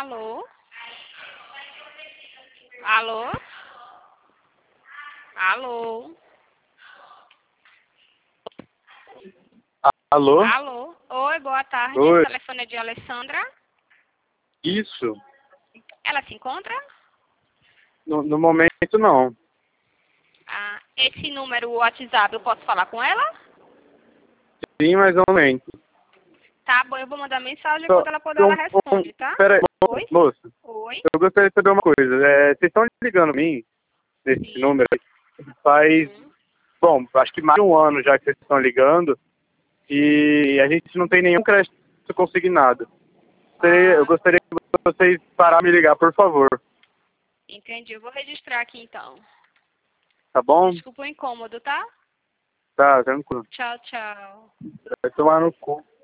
Alô? Alô? Alô? Alô? Alô? Oi, boa tarde. Oi. O telefone é de Alessandra. Isso. Ela se encontra? No momento, não. Ah, esse número, o WhatsApp, eu posso falar com ela? Sim, mas no momento. Tá bom, eu vou mandar mensagem Só, quando ela puder, ela responde, tá? peraí, Oi? moça. Oi? Eu gostaria de saber uma coisa. Vocês estão ligando a mim, nesse Sim. número aí, faz, Uhum. bom, acho que mais de um ano já que vocês estão ligando, e a gente não tem nenhum crédito consignado. Eu Ah, gostaria que vocês parassem de me ligar, por favor. entendi. Eu vou registrar aqui então. Tá bom? Desculpa o incômodo, tá? Tá, tranquilo. Tchau, tchau. Vai tomar no cu.